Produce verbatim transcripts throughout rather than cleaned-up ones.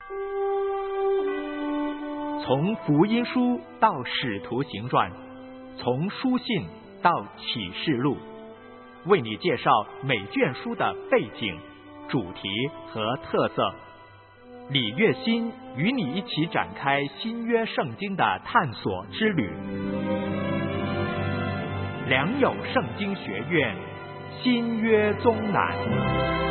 从福音书到使徒行传，从书信到启示录，为你介绍每卷书的背景、主题和特色。李月欣与你一起展开新约圣经的探索之旅。良友圣经学院新约综览。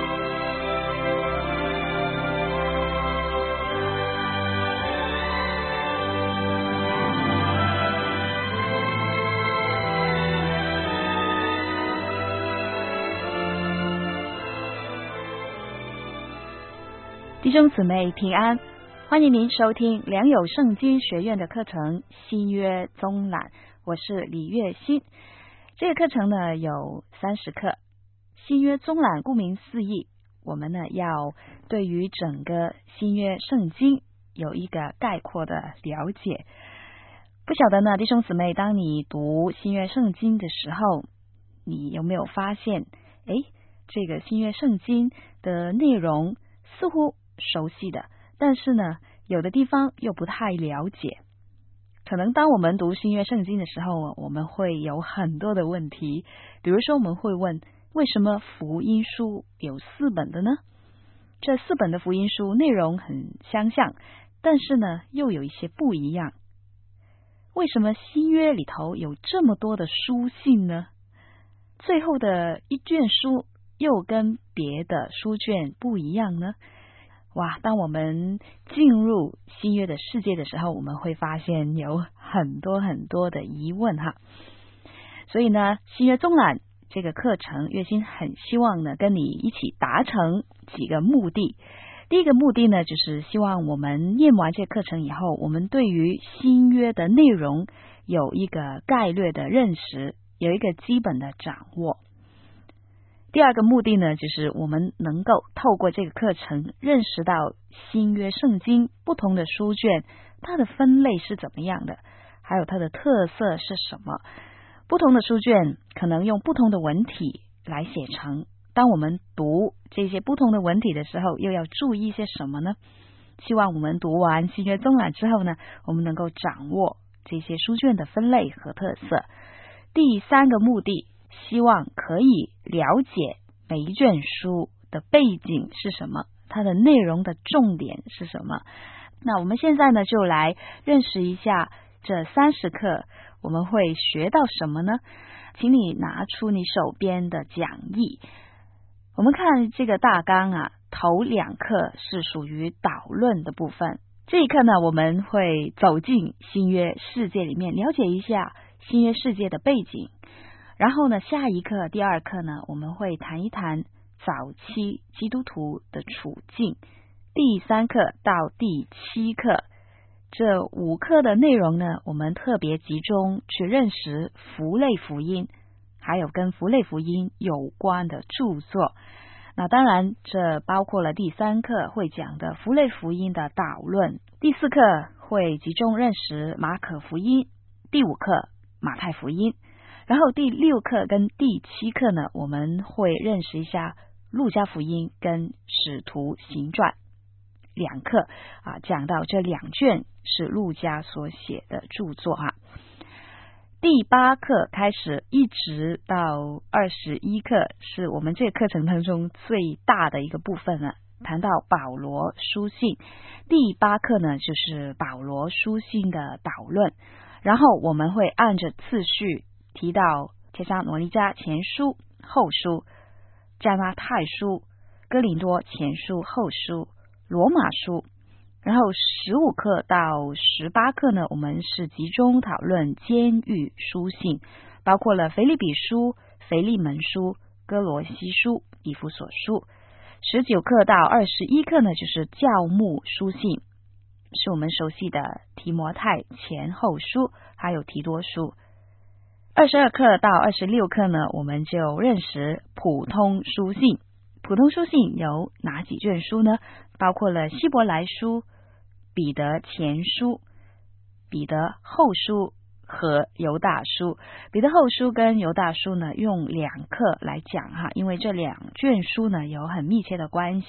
弟兄姊妹平安，欢迎您收听良友圣经学院的课程新约综览，我是李月欣。这个课程呢有三十课。新约综览顾名思义，我们呢要对于整个新约圣经有一个概括的了解。不晓得呢，弟兄姊妹，当你读新约圣经的时候，你有没有发现，诶，这个新约圣经的内容似乎熟悉的，但是呢有的地方又不太了解。可能当我们读新约圣经的时候，我们会有很多的问题，比如说我们会问，为什么福音书有四本的呢？这四本的福音书内容很相像，但是呢又有一些不一样。为什么新约里头有这么多的书信呢？最后的一卷书又跟别的书卷不一样呢？哇，当我们进入新约的世界的时候，我们会发现有很多很多的疑问哈。所以呢，新约综览这个课程，月欣很希望呢跟你一起达成几个目的。第一个目的呢，就是希望我们念完这个课程以后，我们对于新约的内容有一个概略的认识，有一个基本的掌握。第二个目的呢，就是我们能够透过这个课程认识到新约圣经不同的书卷，它的分类是怎么样的，还有它的特色是什么。不同的书卷可能用不同的文体来写成，当我们读这些不同的文体的时候，又要注意些什么呢？希望我们读完新约综览之后呢，我们能够掌握这些书卷的分类和特色。第三个目的，希望可以了解每一卷书的背景是什么，它的内容的重点是什么。那我们现在呢，就来认识一下这三十课我们会学到什么呢？请你拿出你手边的讲义。我们看这个大纲啊，头两课是属于导论的部分。这一课呢，我们会走进新约世界里面，了解一下新约世界的背景。然后呢，下一课第二课呢，我们会谈一谈早期基督徒的处境。第三课到第七课这五课的内容呢，我们特别集中去认识符类福音，还有跟符类福音有关的著作。那当然这包括了第三课会讲的符类福音的导论，第四课会集中认识马可福音，第五课马太福音，然后第六课跟第七课呢，我们会认识一下路加福音跟使徒行传两课啊，讲到这两卷是路加所写的著作啊。第八课开始一直到二十一课是我们这个课程当中最大的一个部分了，谈到保罗书信。第八课呢，就是保罗书信的导论，然后我们会按着次序提到帖撒罗尼迦前书、后书、加拉太书、哥林多前书、后书、罗马书。然后十五课到十八课呢，我们是集中讨论监狱书信，包括了腓立比书、腓利门书、哥罗西书、以弗所书。十九课到二十一课呢，就是教牧书信，是我们熟悉的提摩太前后书还有提多书。二十二课到二十六课呢，我们就认识普通书信。普通书信有哪几卷书呢？包括了希伯来书、彼得前书、彼得后书和犹大书。彼得后书跟犹大书呢，用两课来讲哈，因为这两卷书呢有很密切的关系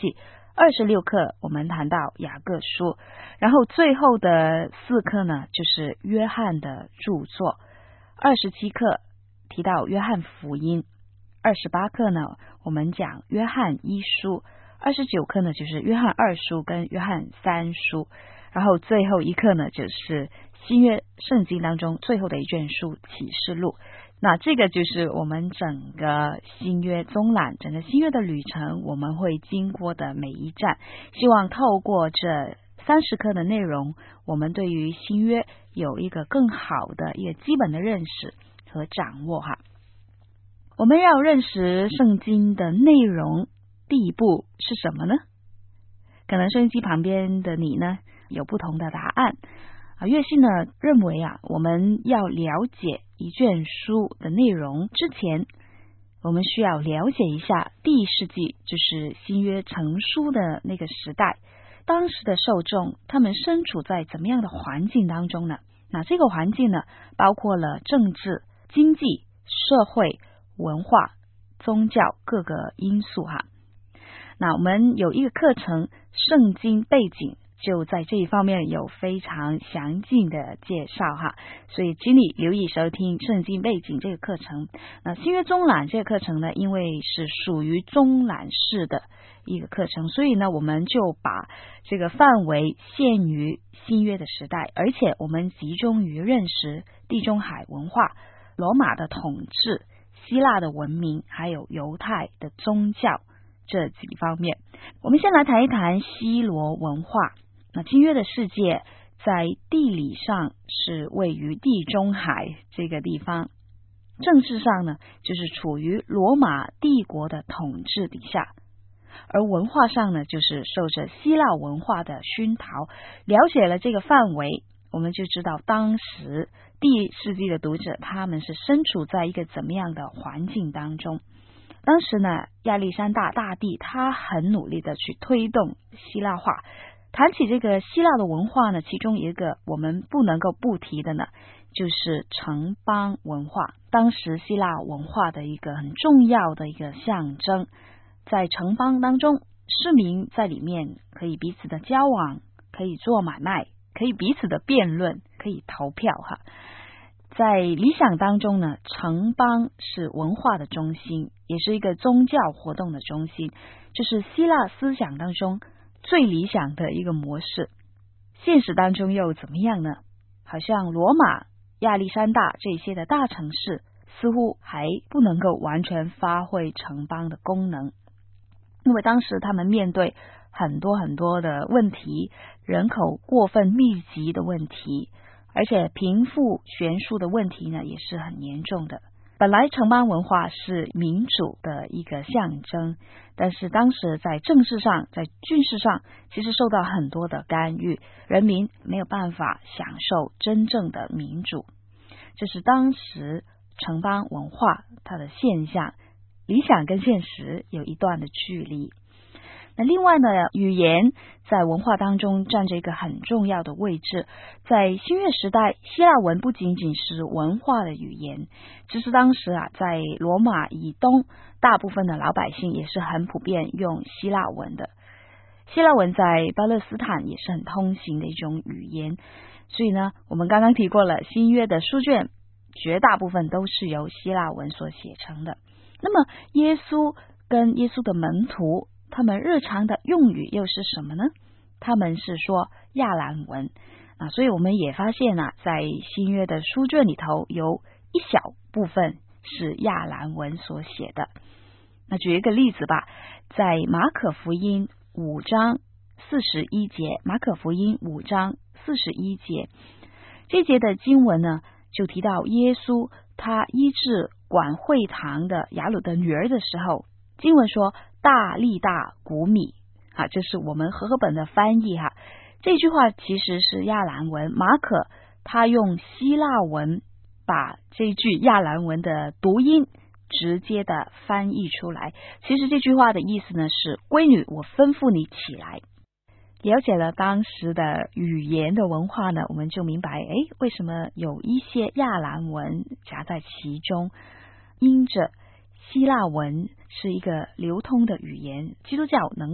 二十六课我们谈到雅各书，然后最后的四课呢就是约翰的著作。二十七课提到约翰福音，二十八课呢我们讲约翰一书，二十九课呢就是约翰二书跟约翰三书，然后最后一课呢就是新约圣经当中最后的一卷书启示录。那这个就是我们整个新约综览，整个新约的旅程我们会经过的每一站。希望透过这三十课的内容，我们对于新约有一个更好的一个基本的认识和掌握哈。我们要认识圣经的内容，第一步是什么呢？可能收音机旁边的你呢有不同的答案啊。岳信呢认为啊，我们要了解一卷书的内容之前，我们需要了解一下第一世纪，就是新约成书的那个时代，当时的受众他们身处在怎么样的环境当中呢？那这个环境呢包括了政治、经济、社会、文化、宗教各个因素哈。那我们有一个课程圣经背景，就在这一方面有非常详尽的介绍哈，所以请你留意收听圣经背景这个课程。那新约综览这个课程呢，因为是属于综览式的一个课程，所以呢我们就把这个范围限于新约的时代，而且我们集中于认识地中海文化、罗马的统治、希腊的文明还有犹太的宗教这几方面。我们先来谈一谈希罗文化。那新约的世界在地理上是位于地中海这个地方，政治上呢就是处于罗马帝国的统治底下，而文化上呢就是受着希腊文化的熏陶。了解了这个范围，我们就知道当时第一世纪的读者他们是身处在一个怎么样的环境当中。当时呢亚历山大大帝他很努力的去推动希腊化。谈起这个希腊的文化呢，其中一个我们不能够不提的呢就是城邦文化。当时希腊文化的一个很重要的一个象征，在城邦当中，市民在里面可以彼此的交往，可以做买卖，可以彼此的辩论，可以投票哈。在理想当中呢，城邦是文化的中心，也是一个宗教活动的中心，就是希腊思想当中最理想的一个模式。现实当中又怎么样呢？好像罗马、亚历山大这些的大城市似乎还不能够完全发挥城邦的功能，因为当时他们面对很多很多的问题，人口过分密集的问题，而且贫富悬殊的问题呢也是很严重的。本来城邦文化是民主的一个象征，但是当时在政治上、在军事上其实受到很多的干预，人民没有办法享受真正的民主。这是当时城邦文化它的现象，理想跟现实有一段的距离。那另外呢，语言在文化当中占着一个很重要的位置。在新约时代，希腊文不仅仅是文化的语言，只是当时啊，在罗马以东，大部分的老百姓也是很普遍用希腊文的。希腊文在巴勒斯坦也是很通行的一种语言，所以呢，我们刚刚提过了，新约的书卷绝大部分都是由希腊文所写成的。那么耶稣跟耶稣的门徒他们日常的用语又是什么呢？他们是说亚兰文啊，所以我们也发现啊，在新约的书卷里头有一小部分是亚兰文所写的。那举一个例子吧，在马可福音五章四十一节，马可福音五章四十一节，这节的经文呢，就提到耶稣他医治管会堂的雅鲁的女儿的时候，经文说大力大谷米啊，这是我们和合本的翻译哈。这句话其实是亚兰文，马可他用希腊文把这句亚兰文的读音直接的翻译出来。其实这句话的意思呢是闺女，我吩咐你起来。了解了当时的语言的文化呢，我们就明白诶，为什么有一些亚兰文夹在其中。因着希腊文是一个流通的语言，基督教能够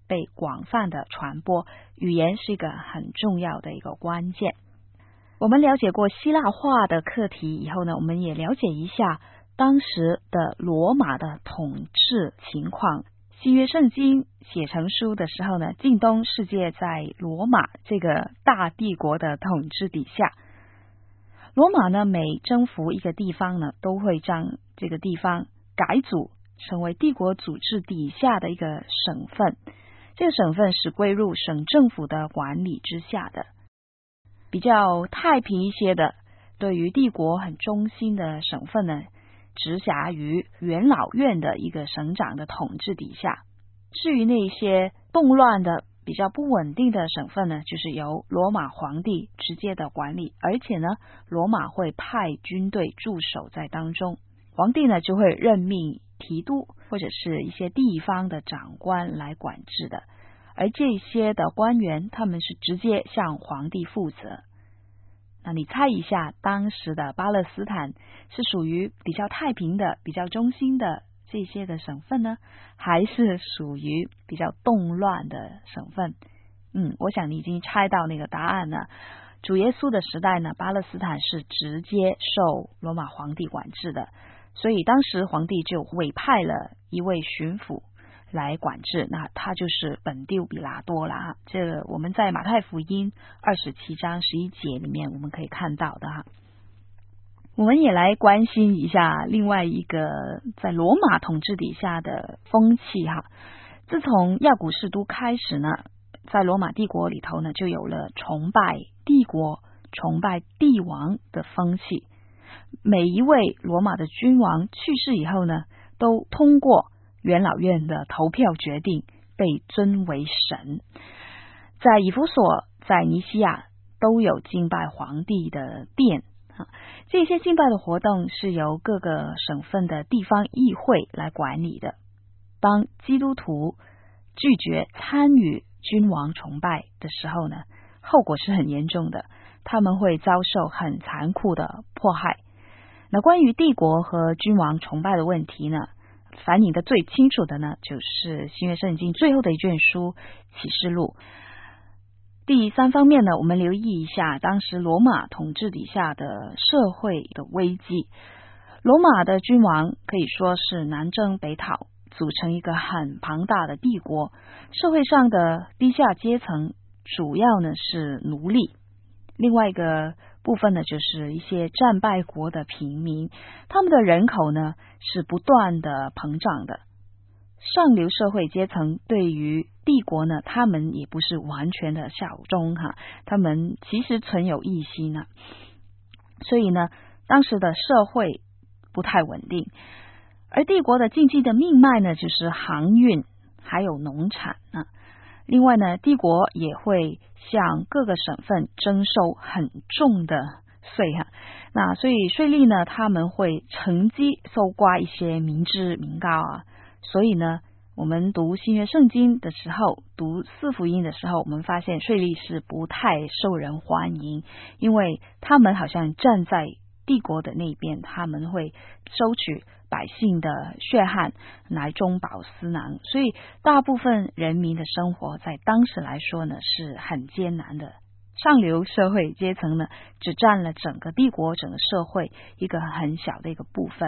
被广泛的传播，语言是一个很重要的一个关键。我们了解过希腊化的课题以后呢，我们也了解一下当时的罗马的统治情况。新约圣经写成书的时候呢，近东世界在罗马这个大帝国的统治底下。罗马呢，每征服一个地方呢，都会将这个地方改组成为帝国组织底下的一个省份，这个省份是归入省政府的管理之下的。比较太平一些的，对于帝国很中心的省份呢，直辖于元老院的一个省长的统治底下。至于那些动乱的比较不稳定的省份呢，就是由罗马皇帝直接的管理，而且呢，罗马会派军队驻守在当中。皇帝呢就会任命提督或者是一些地方的长官来管制的，而这些的官员他们是直接向皇帝负责。那你猜一下，当时的巴勒斯坦是属于比较太平的、比较中心的这些的省份呢，还是属于比较动乱的省份？嗯，我想你已经猜到那个答案了。主耶稣的时代呢，巴勒斯坦是直接受罗马皇帝管制的，所以当时皇帝就委派了一位巡抚来管制，那他就是本丢比拉多啦。这个我们在马太福音二十七章十一节里面我们可以看到的哈。我们也来关心一下另外一个在罗马统治底下的风气哈。自从亚古士都开始呢，在罗马帝国里头呢，就有了崇拜帝国、崇拜帝王的风气。每一位罗马的君王去世以后呢，都通过元老院的投票决定被尊为神。在以弗所、在尼西亚都有敬拜皇帝的殿，这些敬拜的活动是由各个省份的地方议会来管理的。当基督徒拒绝参与君王崇拜的时候呢，后果是很严重的，他们会遭受很残酷的迫害。那关于帝国和君王崇拜的问题呢，反映的最清楚的呢，就是新约圣经最后的一卷书启示录。第三方面呢，我们留意一下当时罗马统治底下的社会的危机。罗马的君王可以说是南征北讨，组成一个很庞大的帝国。社会上的低下阶层主要呢是奴隶，另外一个部分呢就是一些战败国的平民，他们的人口呢是不断的膨胀的。上流社会阶层对于帝国呢，他们也不是完全的效忠哈，他们其实存有异心呢，所以呢，当时的社会不太稳定。而帝国的经济的命脉呢，就是航运还有农产啊。另外呢，帝国也会向各个省份征收很重的税哈。那所以税吏呢，他们会乘机搜刮一些民脂民膏啊。所以呢，我们读新约圣经的时候，读四福音的时候，我们发现税吏是不太受人欢迎，因为他们好像站在帝国的那边，他们会收取百姓的血汗来中饱私囊，所以大部分人民的生活在当时来说呢是很艰难的。上流社会阶层呢只占了整个帝国整个社会一个很小的一个部分。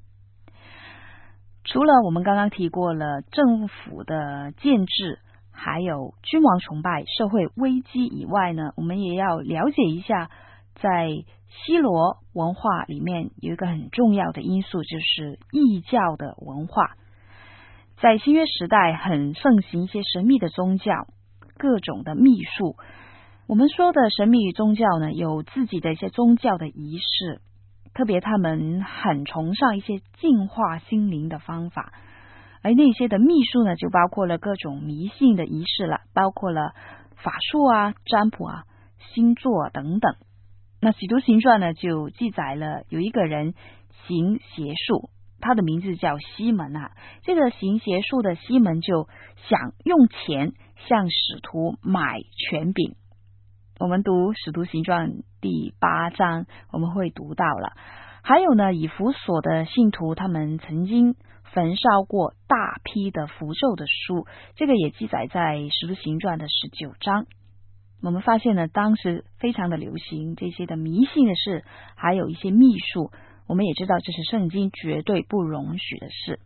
除了我们刚刚提过了政府的建制还有君王崇拜社会危机以外呢，我们也要了解一下在希罗文化里面有一个很重要的因素，就是异教的文化。在新约时代很盛行一些神秘的宗教，各种的秘术。我们说的神秘宗教呢，有自己的一些宗教的仪式，特别他们很崇尚一些净化心灵的方法。而那些的秘术呢，就包括了各种迷信的仪式了，包括了法术啊、占卜啊、星座等等。那《使徒行传》呢就记载了有一个人行邪术，他的名字叫西门啊。这个行邪术的西门就想用钱向使徒买权柄。我们读《使徒行传》第八章我们会读到了。还有呢，以弗所的信徒他们曾经焚烧过大批的符咒的书，这个也记载在《使徒行传》的十九章。我们发现呢，当时非常的流行这些的迷信的事，还有一些秘术，我们也知道这是圣经绝对不容许的事。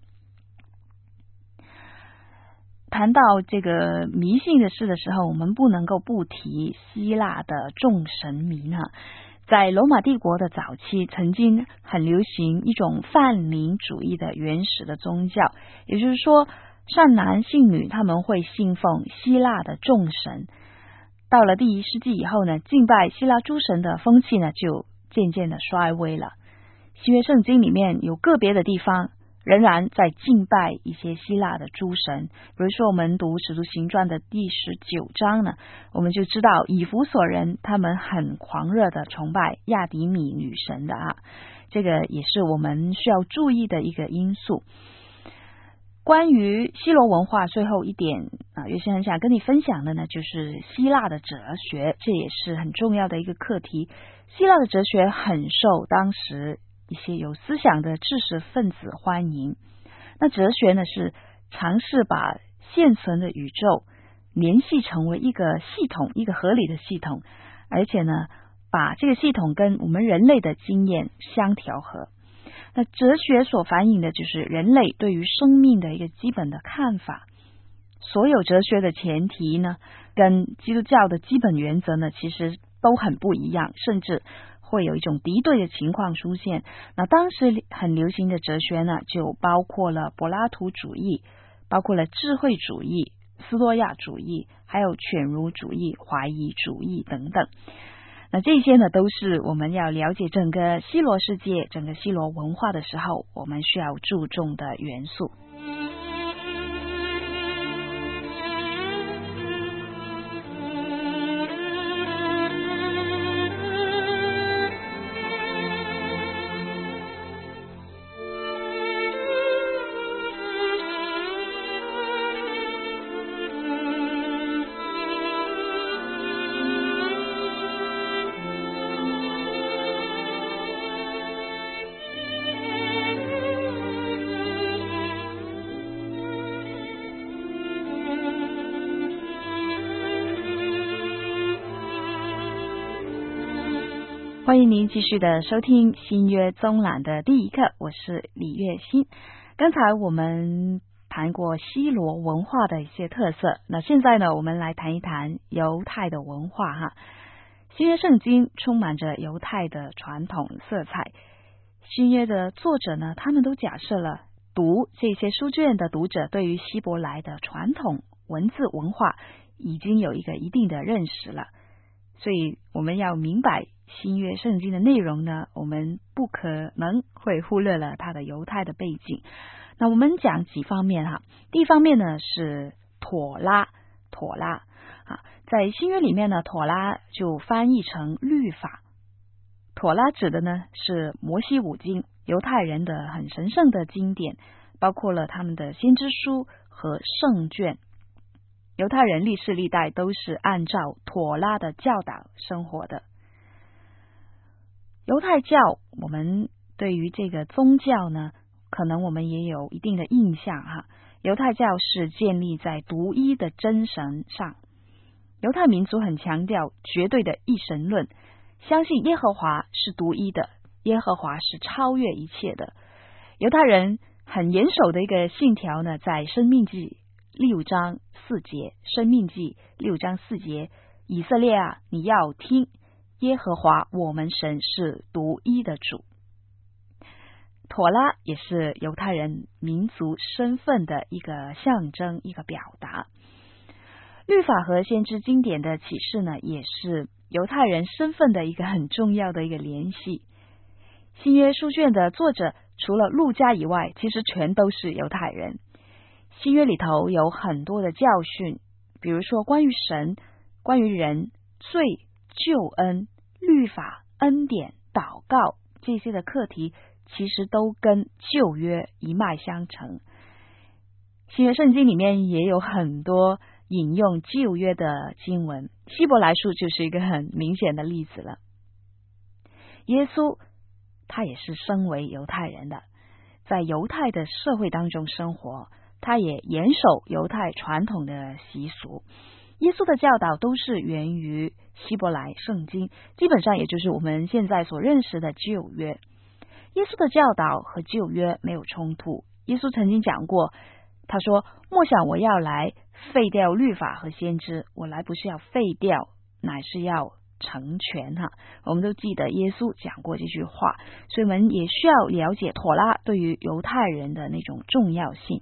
谈到这个迷信的事的时候，我们不能够不提希腊的众神迷呢。在罗马帝国的早期，曾经很流行一种泛灵主义的原始的宗教，也就是说善男信女他们会信奉希腊的众神。到了第一世纪以后呢，敬拜希腊诸神的风气呢就渐渐的衰微了。新约圣经里面有个别的地方仍然在敬拜一些希腊的诸神，比如说我们读使徒行传的第十九章呢，我们就知道以弗所人他们很狂热的崇拜亚底米女神的啊，这个也是我们需要注意的一个因素。关于希罗文化最后一点啊，有些很想跟你分享的呢，就是希腊的哲学，这也是很重要的一个课题。希腊的哲学很受当时一些有思想的知识分子欢迎。那哲学呢，是尝试把现存的宇宙联系成为一个系统，一个合理的系统，而且呢，把这个系统跟我们人类的经验相调和。那哲学所反映的就是人类对于生命的一个基本的看法。所有哲学的前提呢，跟基督教的基本原则呢，其实都很不一样，甚至会有一种敌对的情况出现。那当时很流行的哲学呢，就包括了柏拉图主义，包括了智慧主义、斯多亚主义，还有犬儒主义、怀疑主义等等。那这些呢，都是我们要了解整个希罗世界、整个希罗文化的时候，我们需要注重的元素。欢迎您继续的收听新约综览的第一课，我是李月欣。刚才我们谈过希罗文化的一些特色，那现在呢，我们来谈一谈犹太的文化哈。新约圣经充满着犹太的传统色彩，新约的作者呢，他们都假设了读这些书卷的读者对于希伯来的传统文字文化已经有一个一定的认识了，所以我们要明白新约圣经的内容呢，我们不可能会忽略了它的犹太的背景。那我们讲几方面哈。第一方面呢是妥拉，妥拉啊，在新约里面呢，妥拉就翻译成律法。妥拉指的呢是摩西五经，犹太人的很神圣的经典，包括了他们的先知书和圣卷。犹太人历世历代都是按照妥拉的教导生活的。犹太教，我们对于这个宗教呢，可能我们也有一定的印象哈。犹太教是建立在独一的真神上，犹太民族很强调绝对的一神论，相信耶和华是独一的，耶和华是超越一切的。犹太人很严守的一个信条呢，在申命记六章四节，申命记六章四节，以色列啊，你要听，耶和华我们神是独一的主。妥拉也是犹太人民族身份的一个象征，一个表达。律法和先知经典的启示呢，也是犹太人身份的一个很重要的一个联系。新约书卷的作者除了路加以外，其实全都是犹太人。新约里头有很多的教训，比如说关于神、关于人、罪、救恩、律法、恩典、祷告这些的课题，其实都跟旧约一脉相承。新约圣经里面也有很多引用旧约的经文，希伯来书就是一个很明显的例子了。耶稣他也是身为犹太人的， 在犹太的社会当中生活，他也严守犹太传统的习俗。耶稣的教导都是源于希伯来圣经，基本上也就是我们现在所认识的旧约。耶稣的教导和旧约没有冲突。耶稣曾经讲过，他说：莫想我要来废掉律法和先知，我来不是要废掉，乃是要成全哈。我们都记得耶稣讲过这句话，所以我们也需要了解妥拉对于犹太人的那种重要性。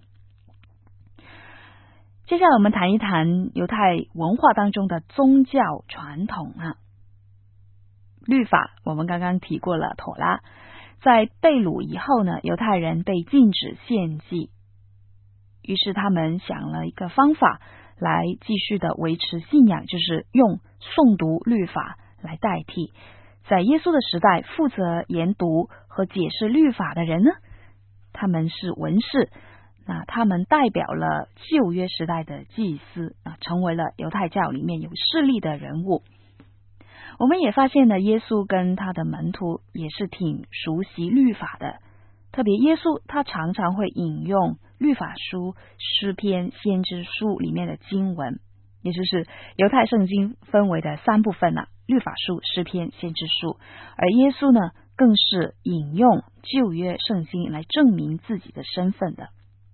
接下来我们谈一谈犹太文化当中的宗教传统啊。律法我们刚刚提过了妥拉，在被掳以后呢，犹太人被禁止献祭，于是他们想了一个方法来继续的维持信仰，就是用诵读律法来代替。在耶稣的时代，负责研读和解释律法的人呢，他们是文士，那他们代表了旧约时代的祭司啊，成为了犹太教里面有势力的人物。我们也发现呢，耶稣跟他的门徒也是挺熟悉律法的，特别耶稣他常常会引用律法书、诗篇、先知书里面的经文，也就是犹太圣经分为的三部分啊，律法书、诗篇、先知书。而耶稣呢，更是引用旧约圣经来证明自己的身份的。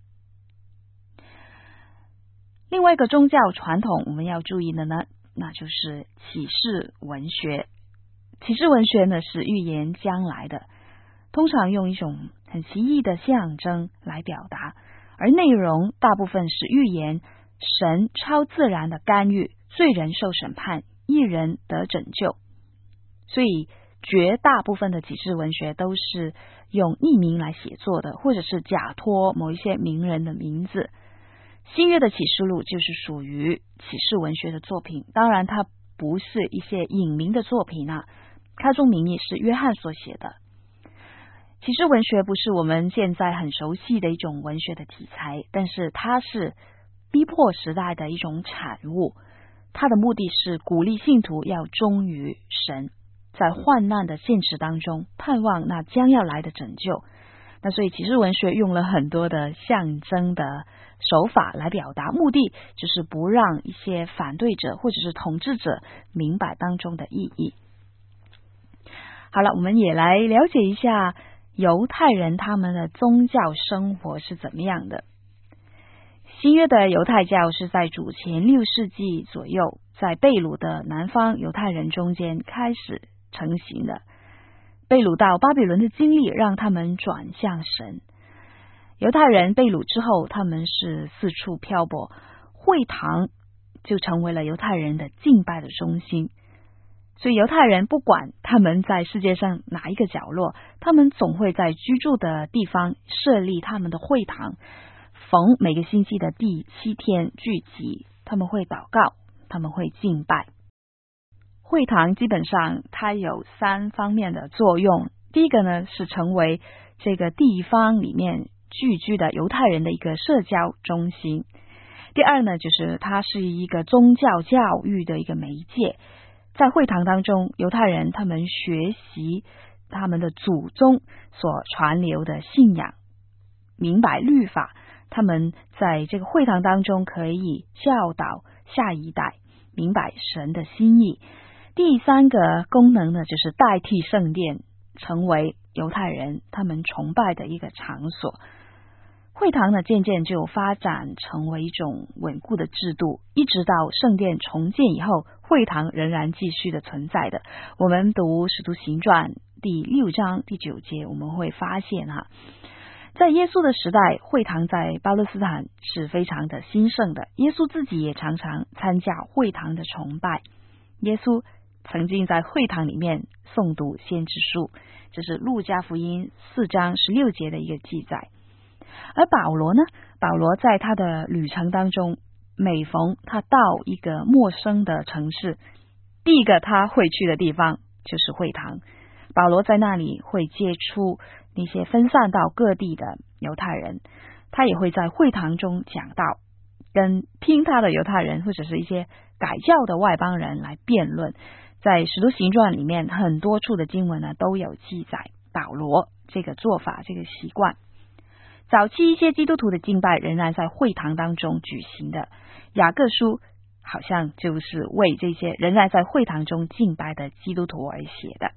另外一个宗教传统我们要注意的呢，那就是启示文学。启示文学呢是预言将来的，通常用一种很奇异的象征来表达，而内容大部分是预言神超自然的干预，罪人受审判，义人得拯救。所以绝大部分的启示文学都是用匿名来写作的，或者是假托某一些名人的名字。新约的启示录就是属于启示文学的作品，当然它不是一些隐名的作品啊，开宗明义是约翰所写的。启示文学不是我们现在很熟悉的一种文学的题材，但是它是逼迫时代的一种产物，它的目的是鼓励信徒要忠于神，在患难的现实当中盼望那将要来的拯救。那所以启示文学用了很多的象征的手法来表达，目的就是不让一些反对者或者是统治者明白当中的意义。好了，我们也来了解一下犹太人他们的宗教生活是怎么样的。新约的犹太教是在主前六世纪左右，在被掳的南方犹太人中间开始成型的。被掳到巴比伦的经历让他们转向神。犹太人被掳之后，他们是四处漂泊，会堂就成为了犹太人的敬拜的中心。所以犹太人不管他们在世界上哪一个角落，他们总会在居住的地方设立他们的会堂，逢每个星期的第七天聚集，他们会祷告，他们会敬拜。会堂基本上它有三方面的作用，第一个呢是成为这个地方里面聚居的犹太人的一个社交中心，第二呢就是它是一个宗教教育的一个媒介。在会堂当中，犹太人他们学习他们的祖宗所传流的信仰，明白律法，他们在这个会堂当中可以教导下一代明白神的心意。第三个功能呢，就是代替圣殿，成为犹太人他们崇拜的一个场所。会堂呢，渐渐就发展成为一种稳固的制度，一直到圣殿重建以后，会堂仍然继续的存在的。我们读使徒行传第六章第九节，我们会发现哈，在耶稣的时代，会堂在巴勒斯坦是非常的兴盛的，耶稣自己也常常参加会堂的崇拜。耶稣曾经在会堂里面诵读先知书，这是路加福音四章十六节的一个记载。而保罗呢，保罗在他的旅程当中，每逢他到一个陌生的城市，第一个他会去的地方就是会堂。保罗在那里会接触那些分散到各地的犹太人，他也会在会堂中讲道，跟听他的犹太人或者是一些改教的外邦人来辩论。在使徒行传里面很多处的经文呢都有记载保罗这个做法，这个习惯。 早期一些基督徒的敬拜仍然在会堂当中举行的，雅各书好像就是为这些仍然在会堂中敬拜的基督徒而写的。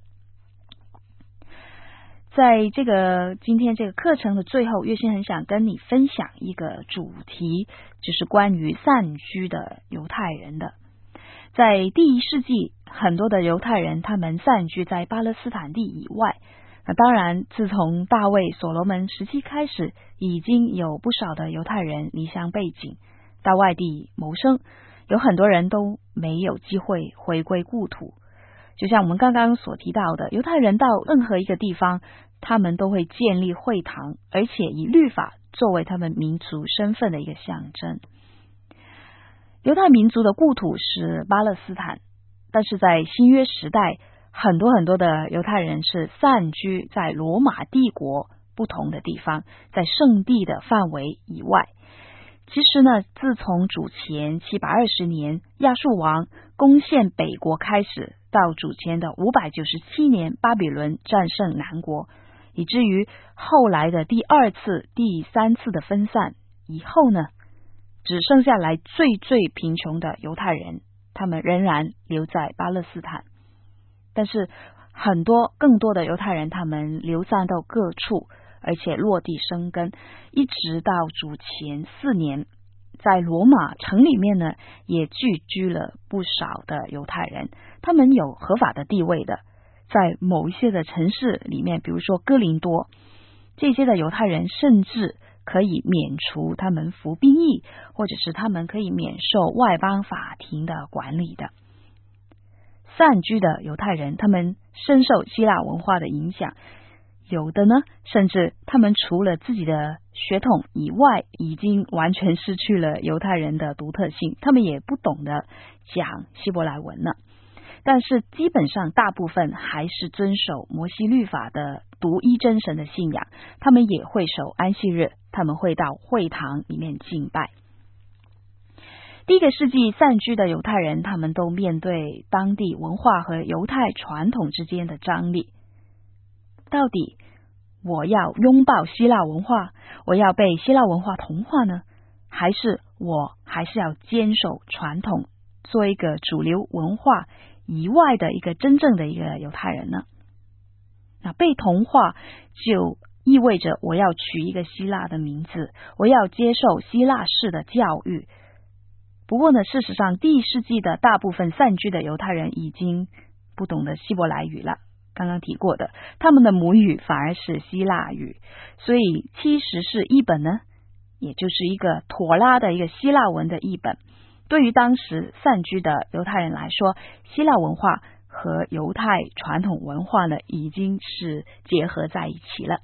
在这个今天这个课程的最后，月心很想跟你分享一个主题，就是关于散居的犹太人的。在第一世纪，很多的犹太人他们散居在巴勒斯坦地以外。那当然，自从大卫所罗门时期开始，已经有不少的犹太人离乡背井到外地谋生，有很多人都没有机会回归故土。就像我们刚刚所提到的，犹太人到任何一个地方，他们都会建立会堂，而且以律法作为他们民族身份的一个象征。犹太民族的故土是巴勒斯坦，但是在新约时代，很多很多的犹太人是散居在罗马帝国不同的地方，在圣地的范围以外。其实呢，自从主前七百二十年亚述王攻陷北国开始，到主前的五百九十七年巴比伦战胜南国，以至于后来的第二次、第三次的分散以后呢，只剩下来最最贫穷的犹太人，他们仍然留在巴勒斯坦。但是很多更多的犹太人，他们流散到各处，而且落地生根，一直到主前四年，在罗马城里面呢，也聚居了不少的犹太人，他们有合法的地位的。在某一些的城市里面，比如说哥林多，这些的犹太人甚至可以免除他们服兵役，或者是他们可以免受外邦法庭的管理的。散居的犹太人，他们深受希腊文化的影响，有的呢，甚至他们除了自己的血统以外，已经完全失去了犹太人的独特性，他们也不懂得讲希伯来文了。但是基本上大部分还是遵守摩西律法的独一真神的信仰，他们也会守安息日，他们会到会堂里面敬拜。第一个世纪散居的犹太人，他们都面对当地文化和犹太传统之间的张力。到底我要拥抱希腊文化，我要被希腊文化同化呢，还是我还是要坚守传统，做一个主流文化以外的一个真正的一个犹太人呢？那被同化就意味着我要取一个希腊的名字，我要接受希腊式的教育。不过呢，事实上第一世纪的大部分散居的犹太人已经不懂得希伯来语了，刚刚提过的，他们的母语反而是希腊语，所以七十士译本呢，也就是一个妥拉的一个希腊文的译本。对于当时散居的犹太人来说，希腊文化和犹太传统文化呢，已经是结合在一起了。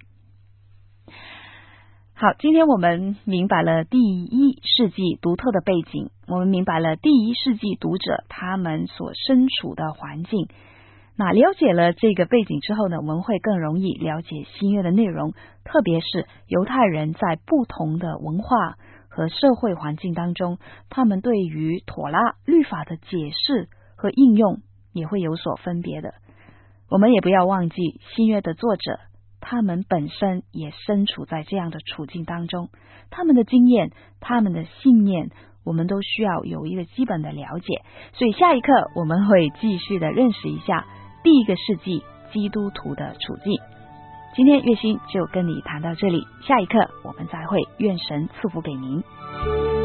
好，今天我们明白了第一世纪独特的背景，我们明白了第一世纪读者他们所身处的环境。那了解了这个背景之后呢，我们会更容易了解新约的内容，特别是犹太人在不同的文化和社会环境当中，他们对于妥拉律法的解释和应用也会有所分别的。我们也不要忘记新约的作者，他们本身也身处在这样的处境当中，他们的经验，他们的信念，我们都需要有一个基本的了解。所以下一课我们会继续的认识一下第一个世纪基督徒的处境。今天月心就跟你谈到这里，下一课我们再会，愿神赐福给您。